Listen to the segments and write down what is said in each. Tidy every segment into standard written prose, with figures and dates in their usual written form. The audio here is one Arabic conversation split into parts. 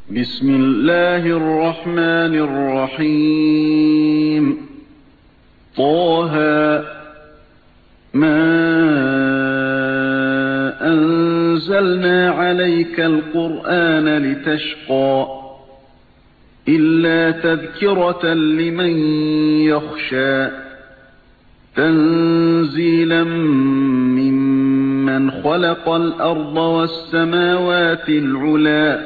بسم الله الرحمن الرحيم. طه ما أنزلنا عليك القرآن لتشقى إلا تذكرة لمن يخشى تنزيلا ممن خلق الأرض والسماوات العلى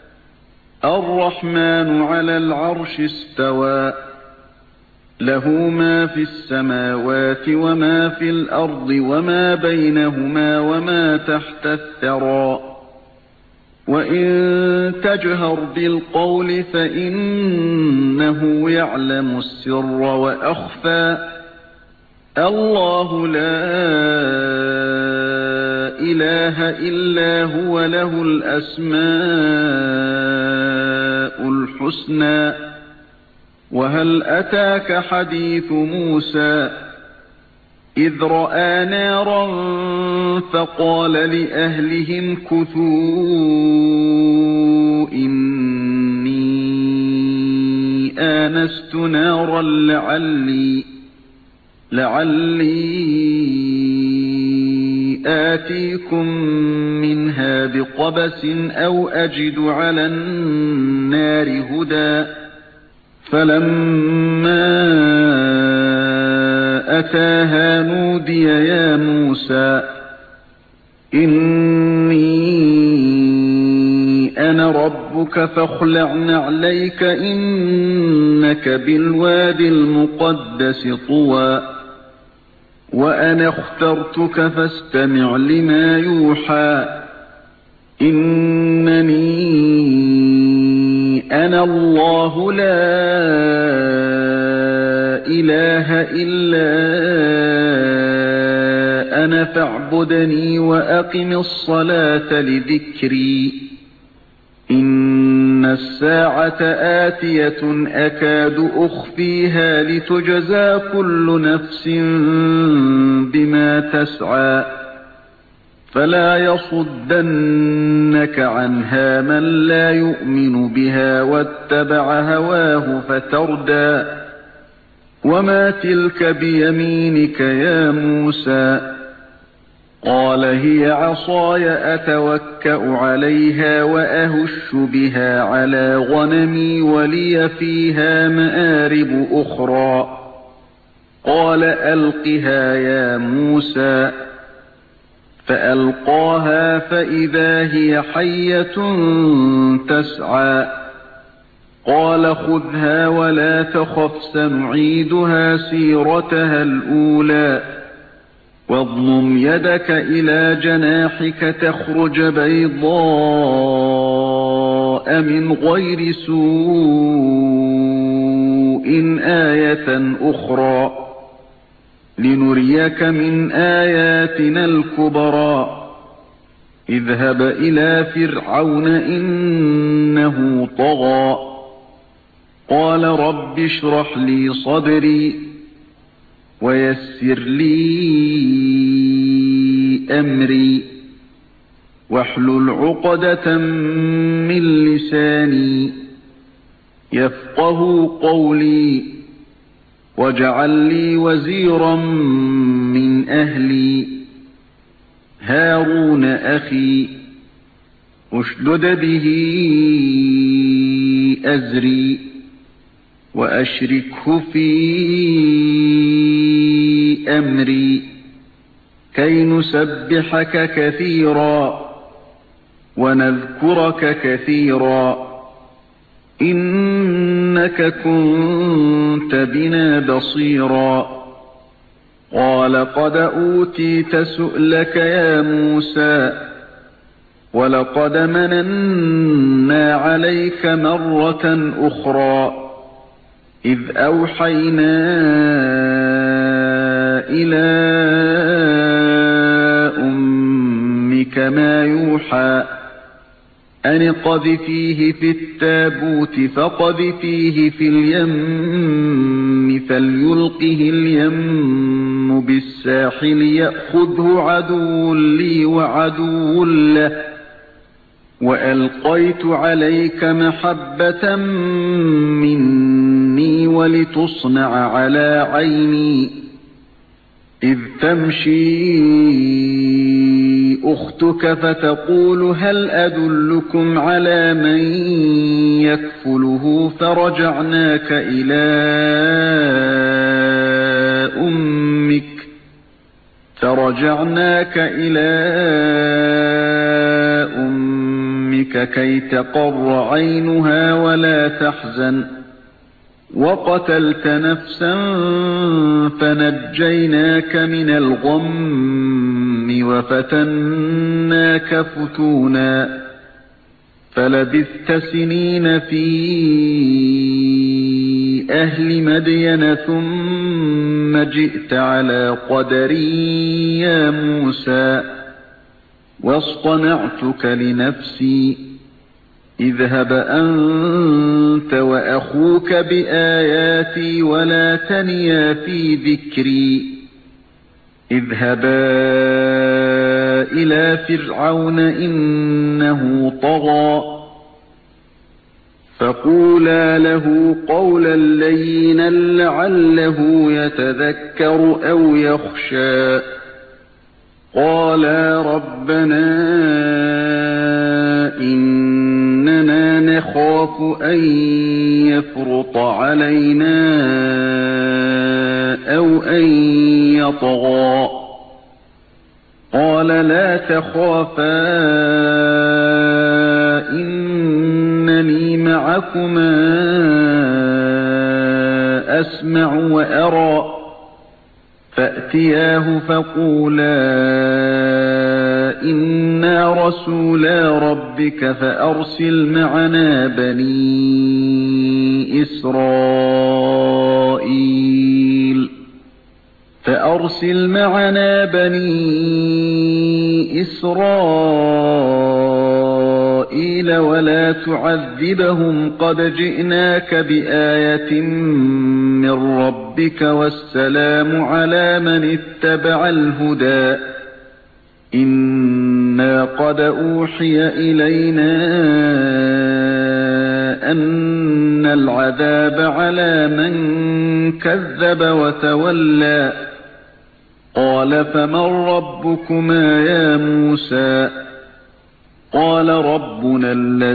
الرحمن على العرش استوى له ما في السماوات وما في الأرض وما بينهما وما تحت الثرى وإن تجهر بالقول فإنه يعلم السر وأخفى الله لا إله إلا هو له الأسماء الحسنى وهل أتاك حديث موسى إذ رأى نارا فقال لأهلهم كثوا إني آنست نارا لعلي آتيكم منها بقبس أو أجد على النار هدى فلما أتاها نودي يا موسى إني أنا ربك فاخلع نعليك إنك بالواد المقدس طوى وأنا اخترتك فاستمع لما يوحى إنني أنا الله لا إله إلا أنا فاعبدني وأقم الصلاة لذكري إن الساعة آتية أكاد أخفيها لتجزى كل نفس بما تسعى فلا يصدنك عنها من لا يؤمن بها واتبع هواه فتردى وما تلك بيمينك يا موسى قال هي عصاي أتوكأ عليها وأهش بها على غنمي ولي فيها مآرب أخرى قال ألقها يا موسى فألقاها فإذا هي حية تسعى قال خذها ولا تخف سنعيدها سيرتها الأولى واضمم يدك إلى جناحك تخرج بيضاء من غير سوء آية أخرى لنريك من آياتنا الكبرى اذهب إلى فرعون إنه طغى قال رب اشرح لي صدري ويسر لي أمري واحلل عقدة من لساني يفقه قولي واجعل لي وزيرا من أهلي هارون أخي اشدد به أزري وأشركه في أمري كي نسبحك كثيرا ونذكرك كثيرا إنك كنت بنا بصيرا قال قد أوتيت سؤلك يا موسى ولقد مننا عليك مرة أخرى إذ أوحينا إلى أمك ما يوحى أن اقذفيه في التابوت فقذفيه في اليم فليلقه اليم بالساحل يأخذه عدو لي وعدو له وألقيت عليك محبة مني ولتصنع على عيني إذ تمشي أختك فتقول هل أدلكم على من يكفله فرجعناك إلى أمك كي تقر عينها ولا تحزن وقتلت نفسا فنجيناك من الغم وفتناك فتونا فلبثت سنين في أهل مدين ثم جئت على قدري يا موسى واصطنعتك لنفسي اذهب أنت وأخوك بآياتي ولا تنيا في ذكري اذهبا إلى فرعون إنه طغى فقولا له قولا لينا لعله يتذكر أو يخشى قالا ربنا إننا نخاف أن يفرط علينا أو أن يطغى قال لا تخافا إنني معكما أسمع وأرى فأتياه فقولا إنا رسولا ربك فأرسل معنا بني إسرائيل ولا تعذبهم قد جئناك بآية من ربك والسلام على من اتبع الهدى إنا قد أوحي إلينا أن العذاب على من كذب وتولى قال فمن ربكما يا موسى قال ربنا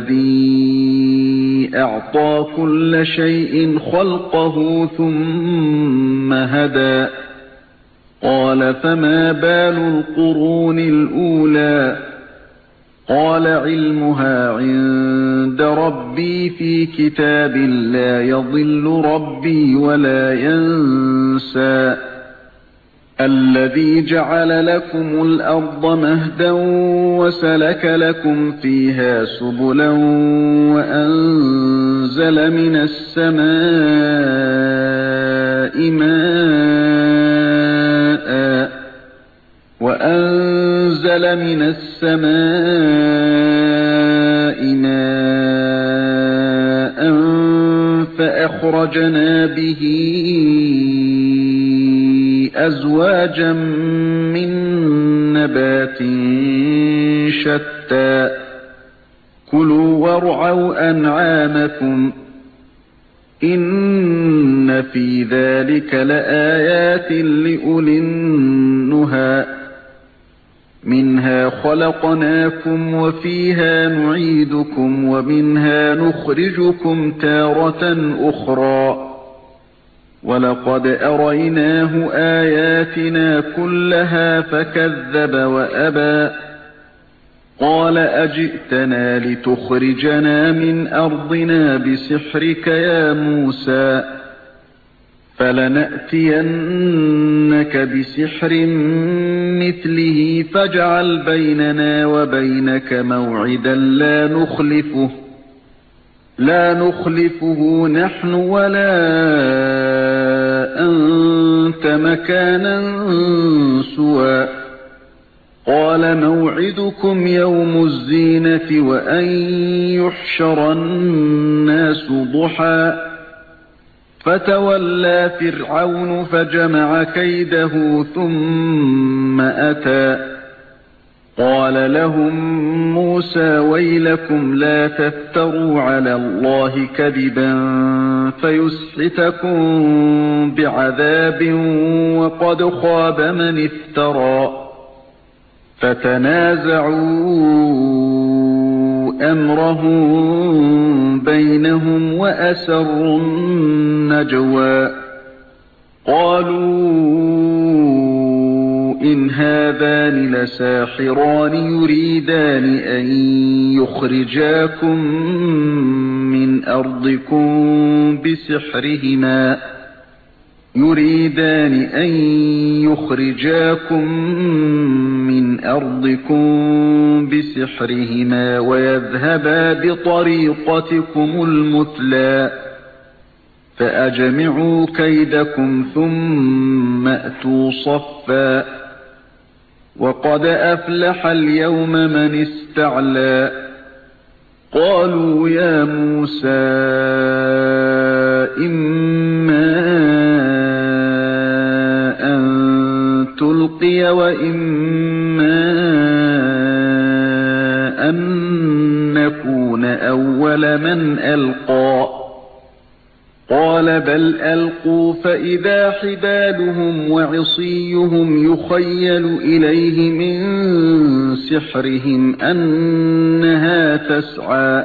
الذي أعطى كل شيء خلقه ثم هدى قال فما بال القرون الأولى قال علمها عند ربي في كتاب لا يضل ربي ولا ينسى الذي جعل لكم الأرض مهدا وسلك لكم فيها سبلا وأنزل من السماء ماء فأخرجنا به أزواجا من نبات شتى كلوا وارعوا أنعامكم إن في ذلك لآيات لأولي النهى منها خلقناكم وفيها نعيدكم ومنها نخرجكم تارة أخرى ولقد أريناه آياتنا كلها فكذب وأبى قال أجئتنا لتخرجنا من أرضنا بسحرك يا موسى فلنأتينك بسحر مثله فاجعل بيننا وبينك موعدا لا نخلفه نحن ولا أنت مكانا سوى قال موعدكم يوم الزينة وأن يحشر الناس ضحى فتولى فرعون فجمع كيده ثم أتى قال لهم موسى ويلكم لا تفتروا على الله كذبا فيسحتكم بعذاب وقد خاب من افترى فتنازعوا أمرهم بينهم وأسروا النجوى قالوا إن هذان لساحران يريدان أن يخرجاكم من أرضكم بسحرهما ويذهبا بطريقتكم المثلى فأجمعوا كيدكم ثم أتوا صفا وقد أفلح اليوم من استعلى قالوا يا موسى إما أن تلقي وإما أن نكون أول من ألقى قال بل ألقوا فإذا حبالهم وعصيهم يخيل إليه من سحرهم أنها تسعى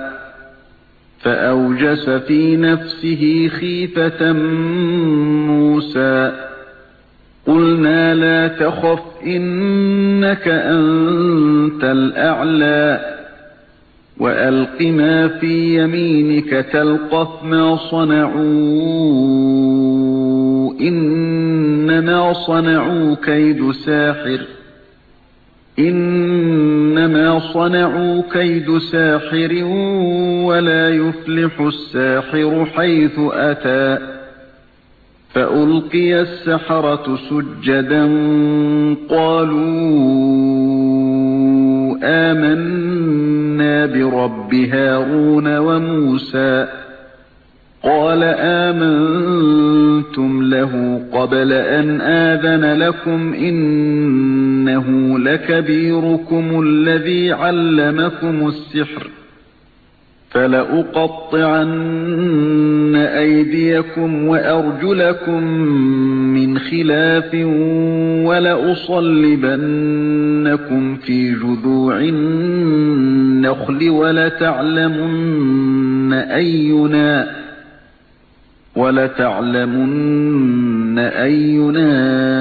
فأوجس في نفسه خيفة موسى قلنا لا تخف إنك أنت الأعلى وألق ما في يمينك تلقف ما صنعوا إنما صنعوا كيد ساحر ولا يفلح الساحر حيث أتى فألقي السحرة سجدا قالوا آمنا برب هارون وموسى قال آمنتم له قبل أن آذن لكم إنه لكبيركم الذي علمكم السحر فلأقطعن أيديكم وأرجلكم من خلاف ولأصلبنكم في جذوع النخل ولتعلمن أينا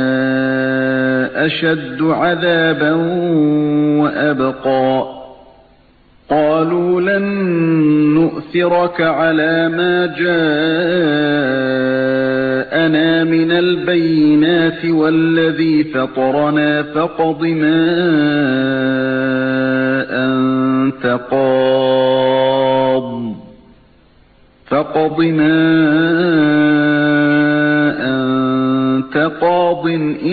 أشد عذابا وأبقى قالوا لن نؤثرك على ما جاءنا من البينات والذي فطرنا فاقض ما أنت قاض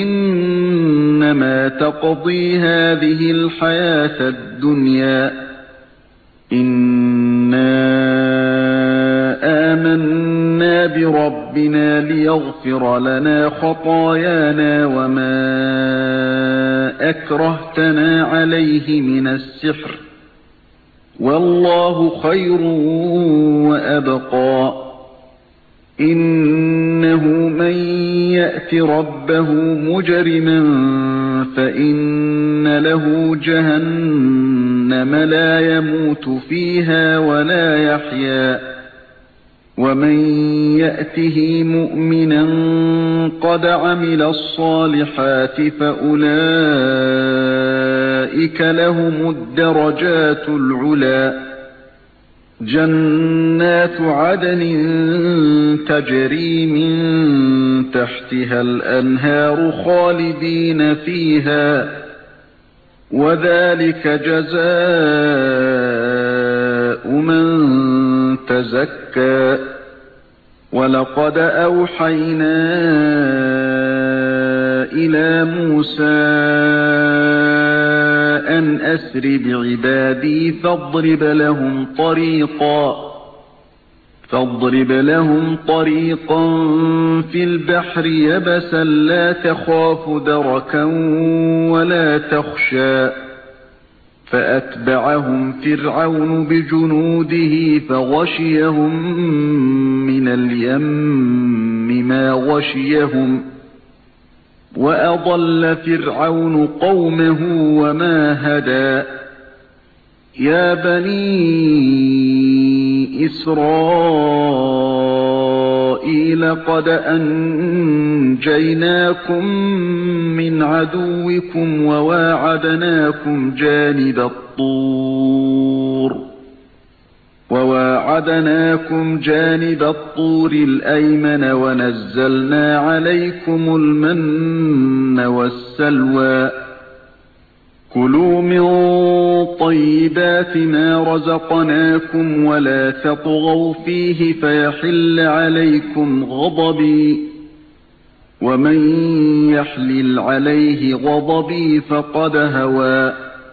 إنما تقضي هذه الحياة الدنيا إنا آمنا بربنا ليغفر لنا خطايانا وما أكرهتنا عليه من السحر والله خير وأبقى إنه من يأت ربه مجرما فإن له جهنم لا يموت فيها ولا يحيا ومن يأته مؤمنا قد عمل الصالحات فأولئك لهم الدرجات العلى جنات عدن تجري من تحتها الأنهار خالدين فيها وذلك جزاء من تزكى ولقد أوحينا إلى موسى أن أسر بعبادي فاضرب لهم طريقا في البحر يبسا لا تخاف دركا ولا تخشى فأتبعهم فرعون بجنوده فغشيهم من اليم ما غشيهم وأضل فرعون قومه وما هدى يا بني إسرائيل قد أنجيناكم من عدوكم وواعدناكم جانب الطور الأيمن ونزلنا عليكم المن والسلوى كلوا من طيبات ما رزقناكم ولا تطغوا فيه فيحل عليكم غضبي ومن يحلل عليه غضبي فقد هوى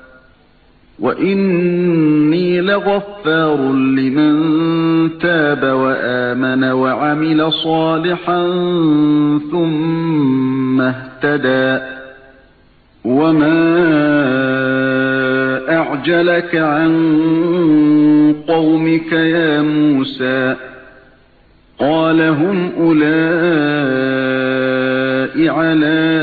وإني لغفار لمن تاب وآمن وعمل صالحا ثم اهتدى وما أعجلك عن قومك يا موسى قال هم أولئك على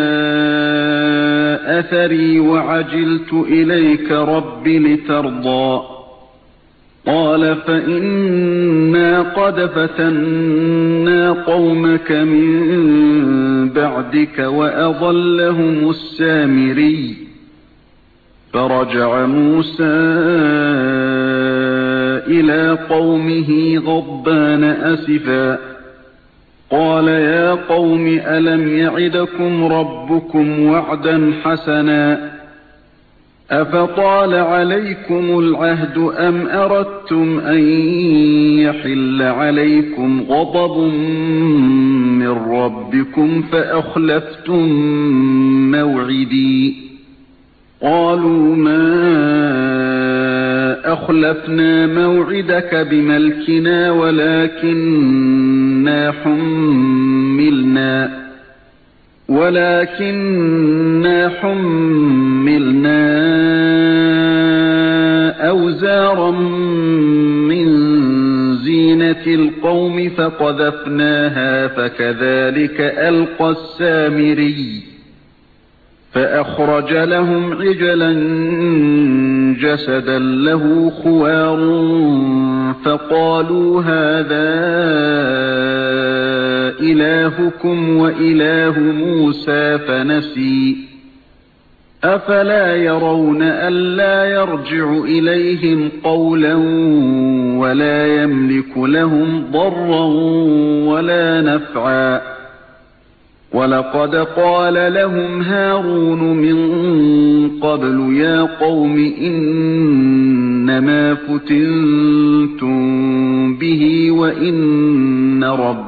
أثري وعجلت إليك رب لترضى قال فإنا قد فتنا قومك من بعدك وأضلهم السامري فرجع موسى إلى قومه غضبان أسفا قال يا قوم ألم يعدكم ربكم وعدا حسنا أفطال عليكم العهد أم أردتم أن يحل عليكم غضب من ربكم فأخلفتم موعدي قالوا ما أخلفنا موعدك بملكنا ولكننا حملنا أوزارا من زينة القوم فقذفناها فكذلك ألقى السامري فأخرج لهم عجلا جسدا له خوار فقالوا هذا إلهكم وإله موسى فنسي أفلا يرون ألا يرجع إليهم قولا ولا يملك لهم ضرا ولا نفعا ولقد قال لهم هارون من قبل يا قوم إنما فتنتم به وإن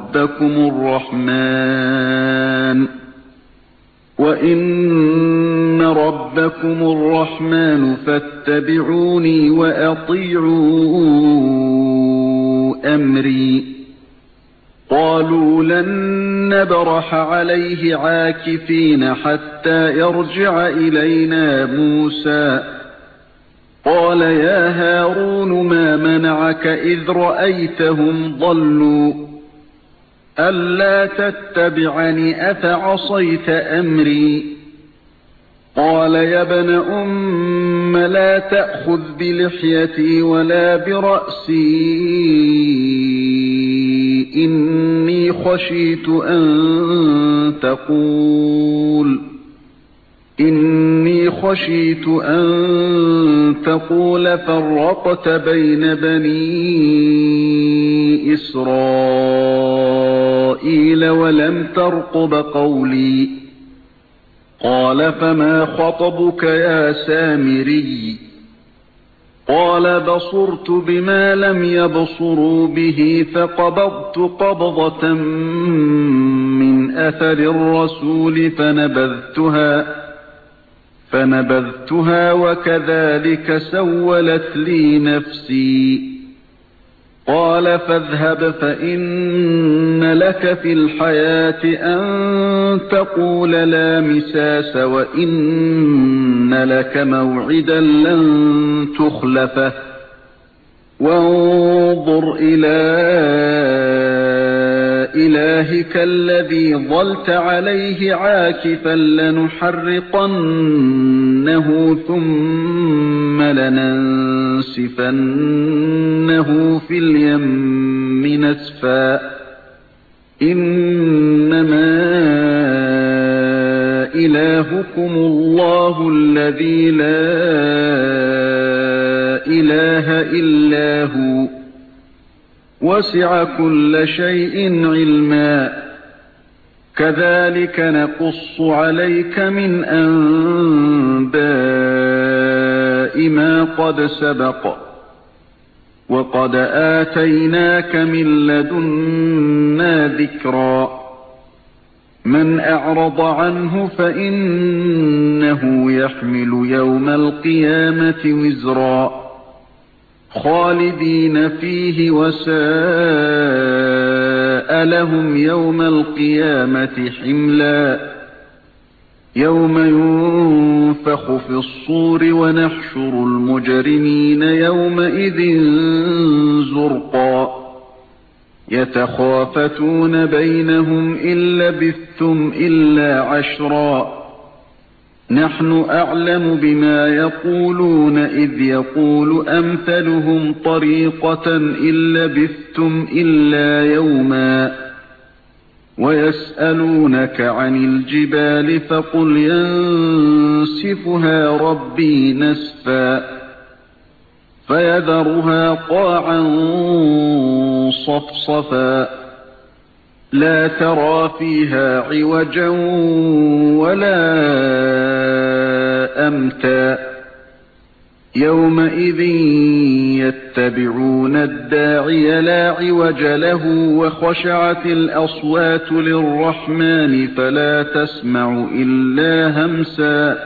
ربكم الرحمن فاتبعوني وأطيعوا أمري قالوا لن نبرح عليه عاكفين حتى يرجع إلينا موسى قال يا هارون ما منعك إذ رأيتهم ضلوا ألا تتبعني أفعصيت أمري قال يا ابن أم لا تأخذ بلحيتي ولا برأسي إني خشيت أن تقول فرقت بين بني إسرائيل ولم ترقب قولي قال فما خطبك يا سامري قال بصرت بما لم يبصروا به فقبضت قبضة من أثر الرسول فنبذتها وكذلك سولت لي نفسي قال فاذهب فإن لك في الحياة أن تقول لا مساس وإن لك موعدا لن تخلفه وانظر إلى إلهك الذي ظلت عليه عاكفا لنحرقنه ثم لننسفنه في اليم نسفا إنما إلهكم الله الذي لا إله إلا هو وسع كل شيء علما كذلك نقص عليك من أنباء ما قد سبق وقد آتيناك من لدنا ذكرا من أعرض عنه فإنه يحمل يوم القيامة وزرا خالدين فيه وساء لهم يوم القيامة حملا يوم ينفخ في الصور ونحشر المجرمين يومئذ زرقا يتخافتون بينهم إن لبثتم إلا عشرا نحن أعلم بما يقولون إذ يقول أمثلهم طريقة إن لبثتم إلا يوما ويسألونك عن الجبال فقل ينسفها ربي نسفا فيذرها قاعا صفصفا لا ترى فيها عوجا ولا أمتا يومئذ يتبعون الداعي لا عوج له وخشعت الأصوات للرحمن فلا تسمع إلا همسا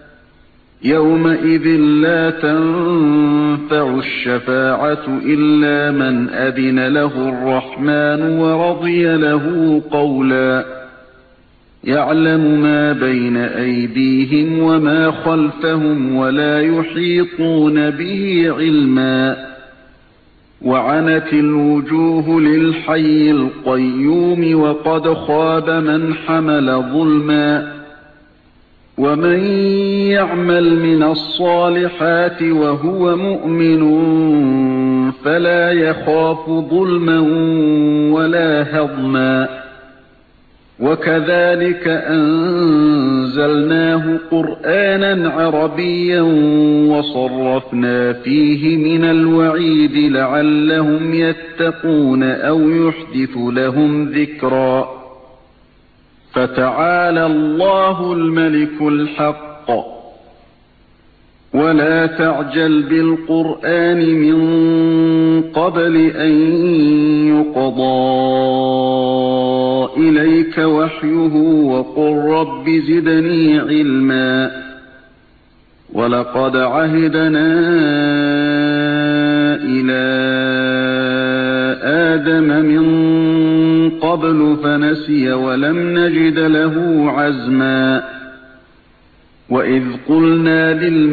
يومئذ لا تنفع الشفاعة إلا من أذن له الرحمن ورضي له قولا يعلم ما بين أيديهم وما خلفهم ولا يحيطون به علما وعنت الوجوه للحي القيوم وقد خاب من حمل ظلما ومن يعمل من الصالحات وهو مؤمن فلا يخاف ظلما ولا هضما وكذلك أنزلناه قرآنا عربيا وصرفنا فيه من الوعيد لعلهم يتقون أو يحدث لهم ذكرا فتعالى الله الملك الحق ولا تعجل بالقرآن من قبل أن يقضى إليك وحيه وقل رب زدني علما ولقد عهدنا إلى آدم من قبل فنسي ولم نجد له عزما وإذ قلنا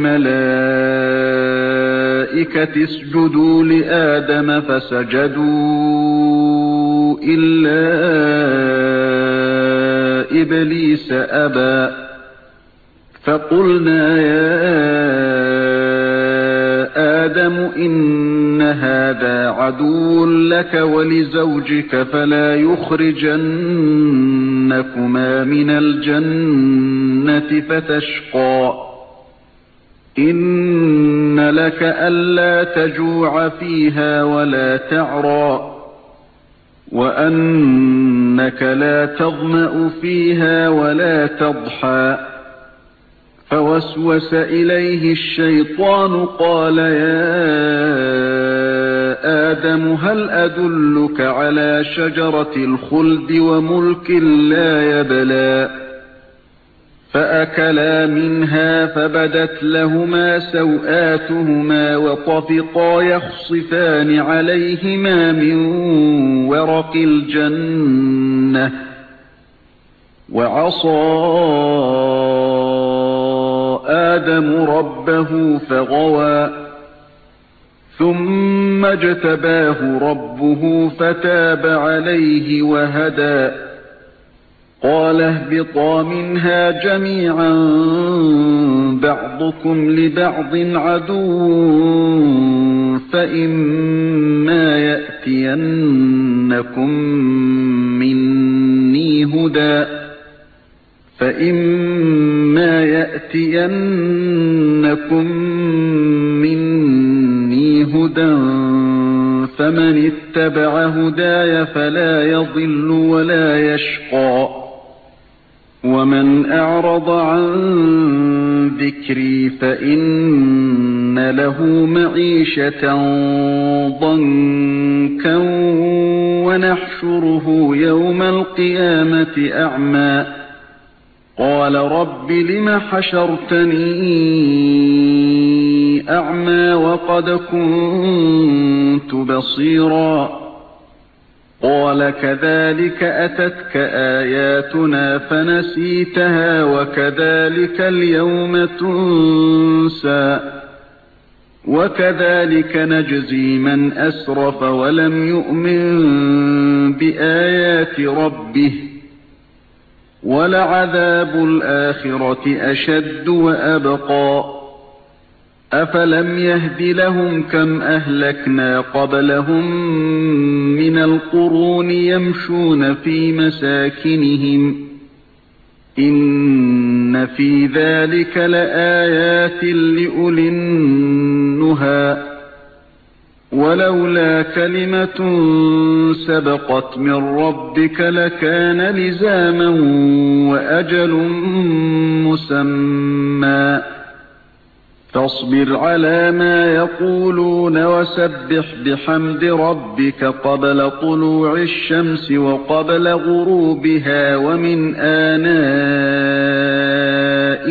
للملائكة اسجدوا لآدم فسجدوا إلا إبليس أبى فقلنا يا آدم إن هذا عدو لك ولزوجك فلا يخرجنكما من الجنة فتشقى إن لك ألا تجوع فيها ولا تعرى وأنك لا تظمأ فيها ولا تضحى فوسوس إليه الشيطان قال يا آدم هل أدلك على شجرة الخلد وملك لا يبلى فأكلا منها فبدت لهما سوآتهما وطفقا يخصفان عليهما من ورق الجنة وعصى آدم ربه فغوى ثم اجتباه ربه فتاب عليه وهدى قال اهبطا منها جميعا بعضكم لبعض عدو فإما يأتينكم مني هدى فمن اتبع هداي فلا يضل ولا يشقى ومن أعرض عن ذكري فإن له معيشة ضنكا ونحشره يوم القيامة أعمى قال رب لم حشرتني أعمى وقد كنت بصيرا قال كذلك أتتك آياتنا فنسيتها وكذلك اليوم تنسى وكذلك نجزي من أسرف ولم يؤمن بآيات ربه ولعذاب الآخرة أشد وأبقى أفلم يهد لهم كم أهلكنا قبلهم من القرون يمشون في مساكنهم إن في ذلك لآيات لأولي النهى ولولا كلمة سبقت من ربك لكان لزاما وأجل مسمى فاصبر على ما يقولون وسبح بحمد ربك قبل طلوع الشمس وقبل غروبها ومن آناء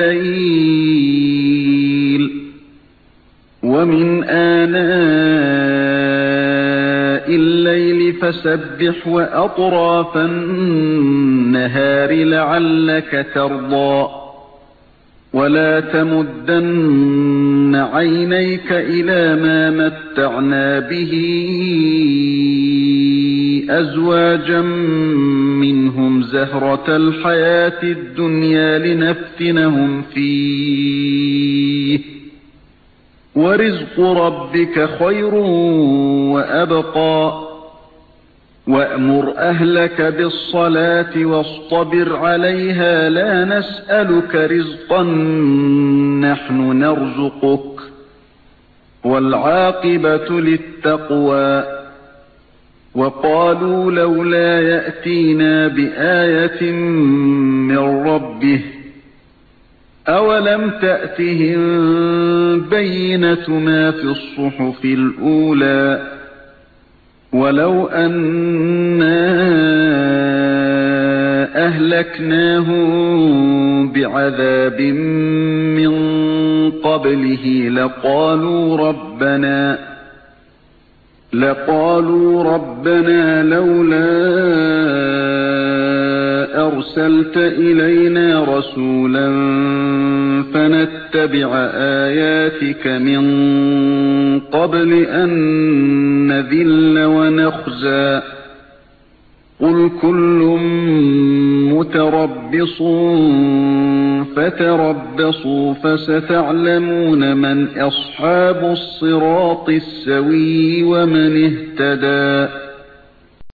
الليل فسبح وأطراف النهار لعلك ترضى ولا تمدن عينيك إلى ما متعنا به أزواجا منهم زهرة الحياة الدنيا لنفتنهم فيه ورزق ربك خير وأبقى وأمر أهلك بالصلاة واصطبر عليها لا نسألك رزقا نحن نرزقك والعاقبة للتقوى وقالوا لولا يأتينا بآية من ربه أولم تأتهم بينة ما في الصحف الأولى ولو أنا أهلكناهم بعذاب من قبله لقالوا ربنا لولا أرسلت إلينا رسولا فنتبع آياتك من قبل أن نذل ونخزى قل كل متربص فتربصوا فستعلمون من أصحاب الصراط السوي ومن اهتدى